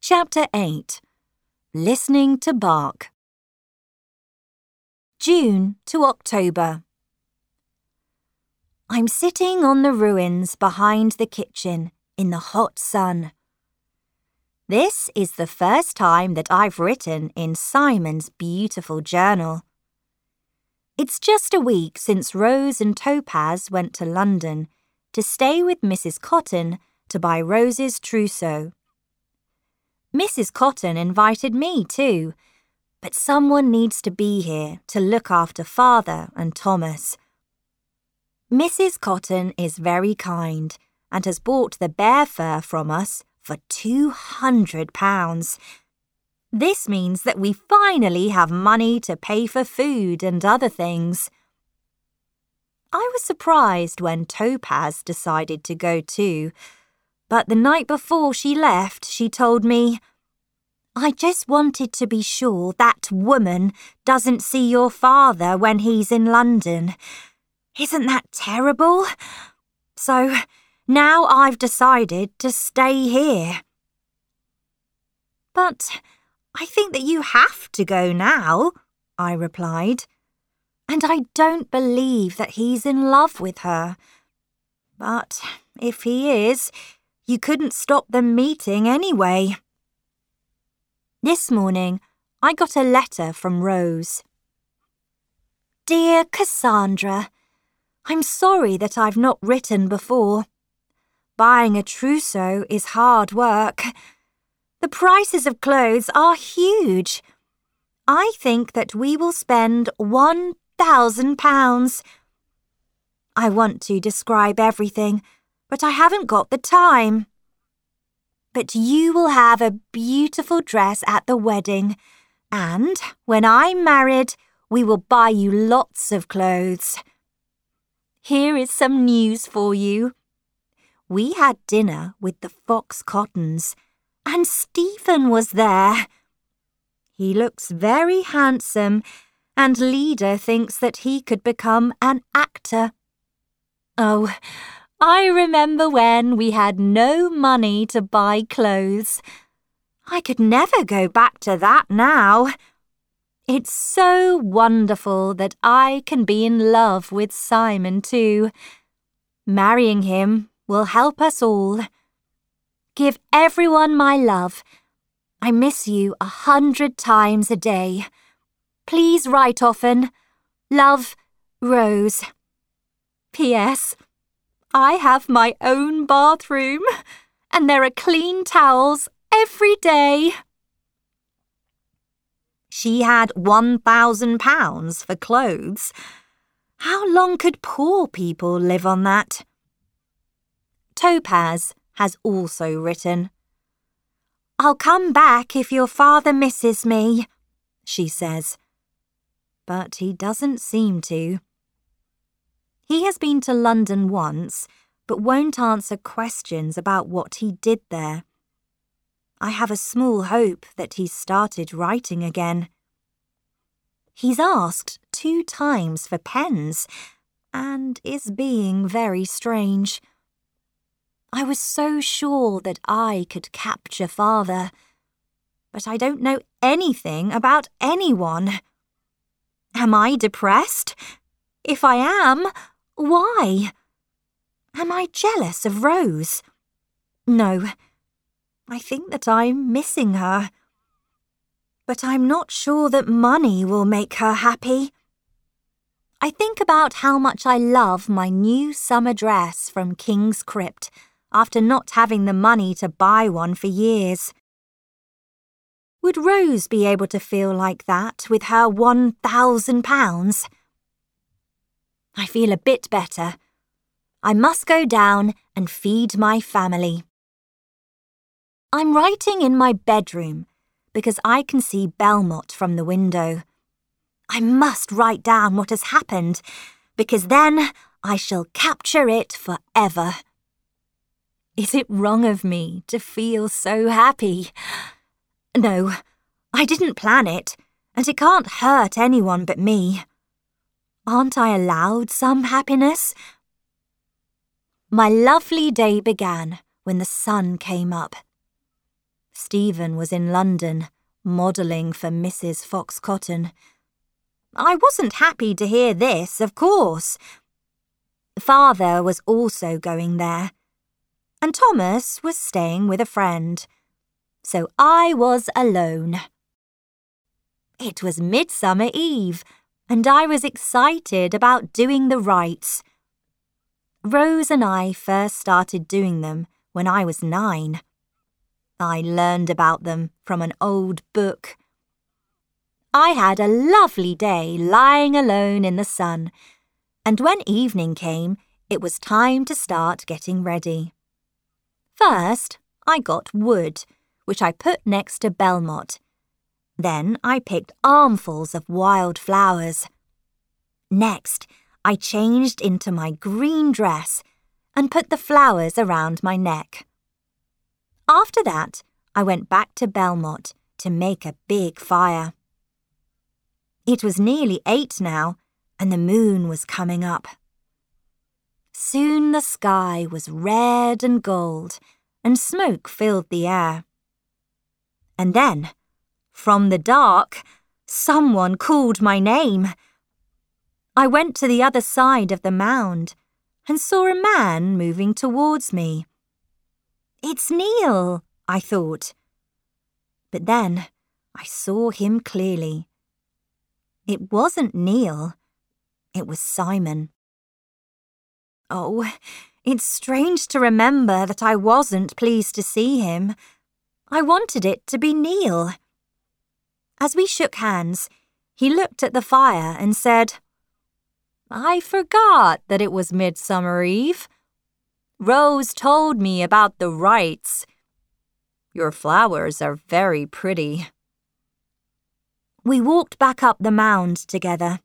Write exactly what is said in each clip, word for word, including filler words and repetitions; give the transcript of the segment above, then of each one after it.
Chapter eight. Listening to Bark. June to October. I'm sitting on the ruins behind the kitchen in the hot sun. This is the first time that I've written in Simon's beautiful journal. It's just a week since Rose and Topaz went to London to stay with Missus Cotton to buy Rose's trousseau. Missus Cotton invited me too, but someone needs to be here to look after Father and Thomas. Missus Cotton is very kind and has bought the bear fur from us for two hundred pounds. This means that we finally have money to pay for food and other things. I was surprised when Topaz decided to go too, but the night before she left, she told me, "I just wanted to be sure that woman doesn't see your father when he's in London. Isn't that terrible? So now I've decided to stay here." "But I think that you have to go now," I replied. "And I don't believe that he's in love with her. But if he is, you couldn't stop them meeting anyway." This morning, I got a letter from Rose. "Dear Cassandra, I'm sorry that I've not written before. Buying a trousseau is hard work. The prices of clothes are huge. I think that we will spend one thousand pounds. I want to describe everything, but I haven't got the time. But you will have a beautiful dress at the wedding, and when I'm married, we will buy you lots of clothes. Here is some news for you. We had dinner with the Fox Cottons, and Stephen was there. He looks very handsome, and Leda thinks that he could become an actor. Oh, I remember when we had no money to buy clothes. I could never go back to that now. It's so wonderful that I can be in love with Simon too. Marrying him will help us all. Give everyone my love. I miss you a hundred times a day. Please write often. Love, Rose. P S I have my own bathroom, and there are clean towels every day." She had one thousand pounds for clothes. How long could poor people live on that? Topaz has also written, "I'll come back if your father misses me," she says. But he doesn't seem to. He has been to London once, but won't answer questions about what he did there. I have a small hope that he's started writing again. He's asked two times for pens, and is being very strange. I was so sure that I could capture Father, but I don't know anything about anyone. Am I depressed? If I am, why? Am I jealous of Rose? No, I think that I'm missing her. But I'm not sure that money will make her happy. I think about how much I love my new summer dress from King's Crypt after not having the money to buy one for years. Would Rose be able to feel like that with her one thousand pounds? I feel a bit better. I must go down and feed my family. I'm writing in my bedroom because I can see Belmont from the window. I must write down what has happened because then I shall capture it forever. Is it wrong of me to feel so happy? No, I didn't plan it, and it can't hurt anyone but me. Aren't I allowed some happiness? My lovely day began when the sun came up. Stephen was in London, modelling for Missus Fox-Cotton. I wasn't happy to hear this, of course. Father was also going there, and Thomas was staying with a friend, so I was alone. It was Midsummer Eve, and I was excited about doing the rites. Rose and I first started doing them when I was nine. I learned about them from an old book. I had a lovely day lying alone in the sun, and when evening came, it was time to start getting ready. First, I got wood, which I put next to Belmont. Then I picked armfuls of wild flowers. Next, I changed into my green dress and put the flowers around my neck. After that, I went back to Belmont to make a big fire. It was nearly eight now, and the moon was coming up. Soon the sky was red and gold, and smoke filled the air. And then, from the dark, someone called my name. I went to the other side of the mound and saw a man moving towards me. It's Neil, I thought. But then I saw him clearly. It wasn't Neil, it was Simon. Oh, it's strange to remember that I wasn't pleased to see him. I wanted it to be Neil. As we shook hands, he looked at the fire and said, "I forgot that it was Midsummer Eve. Rose told me about the rites. Your flowers are very pretty." We walked back up the mound together.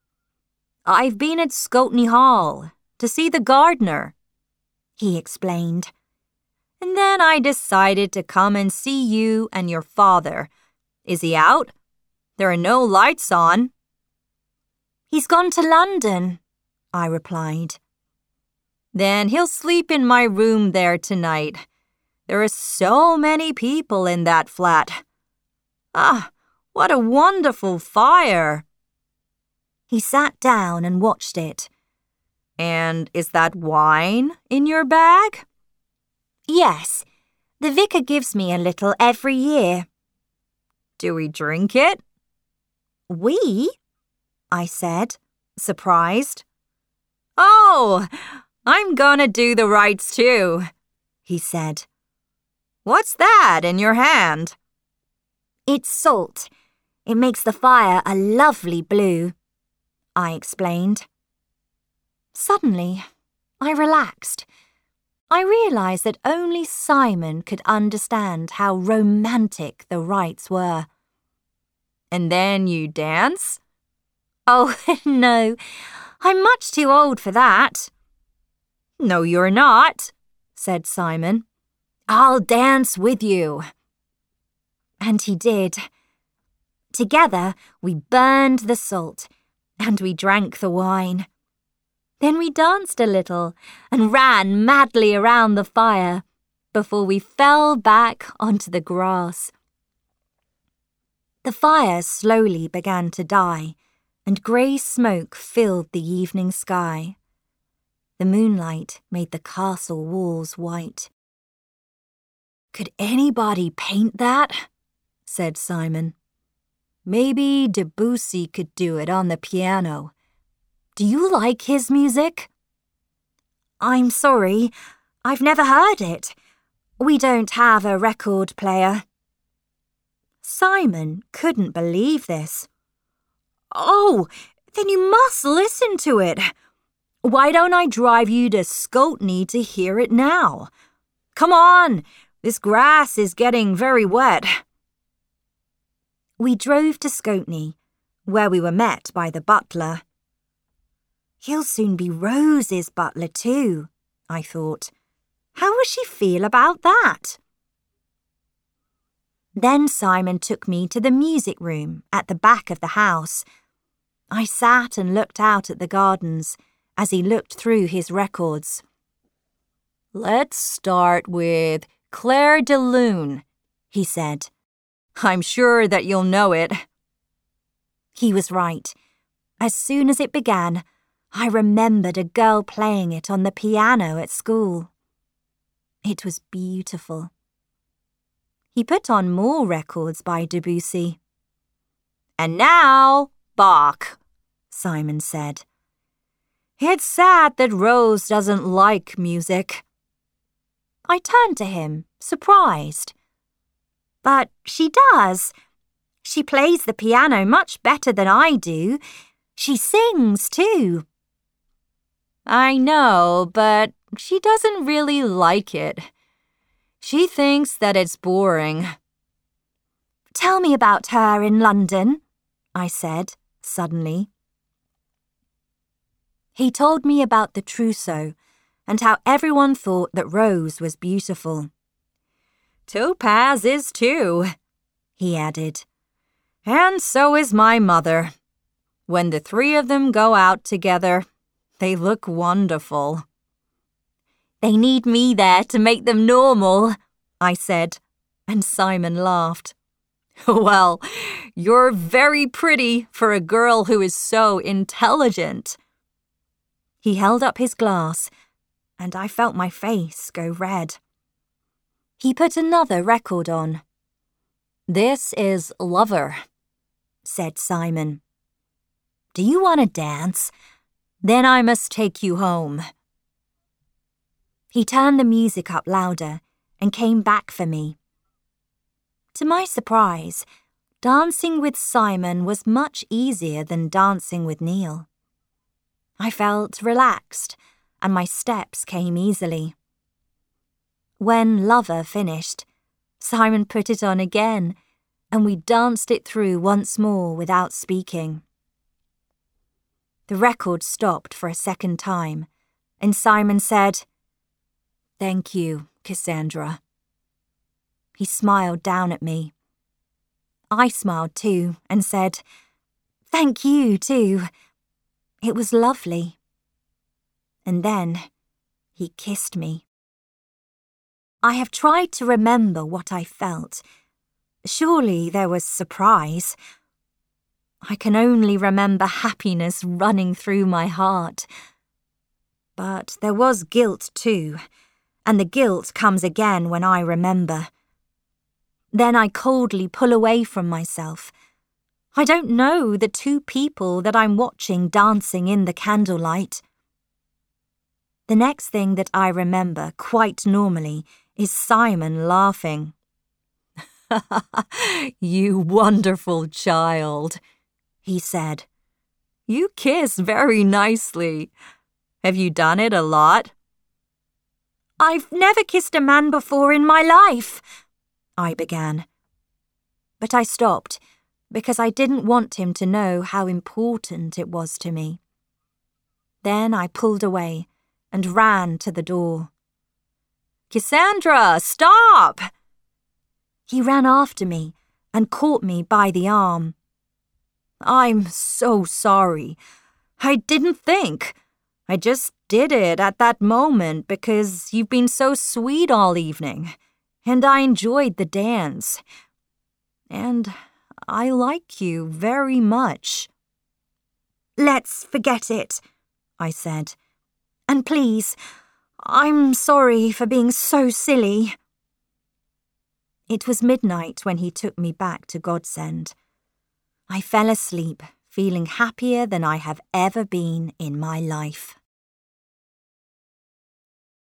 "I've been at Scoteney Hall to see the gardener," he explained. "And then I decided to come and see you and your father. Is he out? There are no lights on." "He's gone to London," I replied. "Then he'll sleep in my room there tonight. There are so many people in that flat. Ah, what a wonderful fire." He sat down and watched it. "And is that wine in your bag?" "Yes, the vicar gives me a little every year." "Do we drink it?" "We?" I said, surprised. "Oh, I'm gonna do the rites too," he said. "What's that in your hand?" "It's salt. It makes the fire a lovely blue," I explained. Suddenly, I relaxed. I realised that only Simon could understand how romantic the rites were. "And then you dance?" "Oh, no, I'm much too old for that." "No, you're not," said Simon. "I'll dance with you." And he did. Together, we burned the salt, and we drank the wine. Then we danced a little and ran madly around the fire before we fell back onto the grass. The fire slowly began to die, and grey smoke filled the evening sky. The moonlight made the castle walls white. "Could anybody paint that?" said Simon. "Maybe Debussy could do it on the piano. Do you like his music?" "I'm sorry, I've never heard it. We don't have a record player." Simon couldn't believe this. "Oh, then you must listen to it. Why don't I drive you to Scoteney to hear it now? Come on, this grass is getting very wet." We drove to Scoteney, where we were met by the butler. He'll soon be Rose's butler too, I thought. How will she feel about that? Then Simon took me to the music room at the back of the house. I sat and looked out at the gardens as he looked through his records. "Let's start with Claire de Lune," he said. I'm sure that you'll know it. He was right. As soon as it began, I remembered a girl playing it on the piano at school. It was beautiful. He put on more records by Debussy. And now, Bach, Simon said. It's sad that Rose doesn't like music. I turned to him, surprised. But she does. She plays the piano much better than I do. She sings, too. I know, but she doesn't really like it. She thinks that it's boring. Tell me about her in London, I said, suddenly. He told me about the trousseau and how everyone thought that Rose was beautiful. Topaz is too, he added. And so is my mother. When the three of them go out together, they look wonderful. They need me there to make them normal, I said, and Simon laughed. Well, you're very pretty for a girl who is so intelligent. He held up his glass, and I felt my face go red. He put another record on. This is Lover, said Simon. Do you want to dance? Then I must take you home. He turned the music up louder and came back for me. To my surprise, dancing with Simon was much easier than dancing with Neil. I felt relaxed, and my steps came easily. When Lover finished, Simon put it on again, and we danced it through once more without speaking. The record stopped for a second time, and Simon said, Thank you, Cassandra. He smiled down at me. I smiled too and said, Thank you too. It was lovely. And then he kissed me. I have tried to remember what I felt. Surely there was surprise. I can only remember happiness running through my heart. But there was guilt too, and the guilt comes again when I remember. Then I coldly pull away from myself. I don't know the two people that I'm watching dancing in the candlelight. The next thing that I remember quite normally is Simon laughing. You wonderful child, he said. You kiss very nicely. Have you done it a lot? I've never kissed a man before in my life, I began. But I stopped because I didn't want him to know how important it was to me. Then I pulled away and ran to the door. Cassandra, stop! He ran after me and caught me by the arm. I'm so sorry. I didn't think. I just did it at that moment because you've been so sweet all evening, and I enjoyed the dance. And I like you very much. Let's forget it, I said. And please, I'm sorry for being so silly. It was midnight when he took me back to Godsend. I fell asleep, feeling happier than I have ever been in my life.